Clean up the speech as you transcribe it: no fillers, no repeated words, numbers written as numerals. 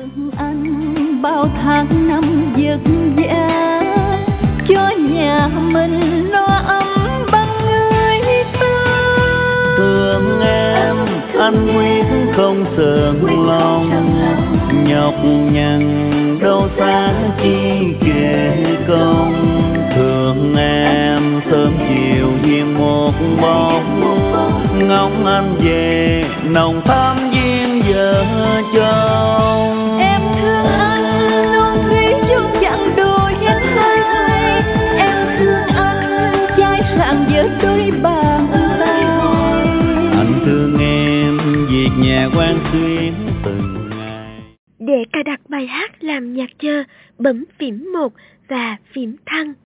thương anh bao tháng năm vất vả, cho nhà mình no ấm bằng người ta. Thương em, anh quyết không sờn lòng, nhọc nhằn đâu xa chi kể công. Thương em sớm chiều hiền một bóng, ngóng anh về nồng thắm duyên vợ chồng. Em thương anh luôn thủy chung chặng đôi hai, em thương anh chai sạn giữa đôi bàn tay. Anh thương em việc nhà quan xuyến từng ngày. Để cài đặt bài hát làm nhạc chờ, bấm phím 1 và phím thăng.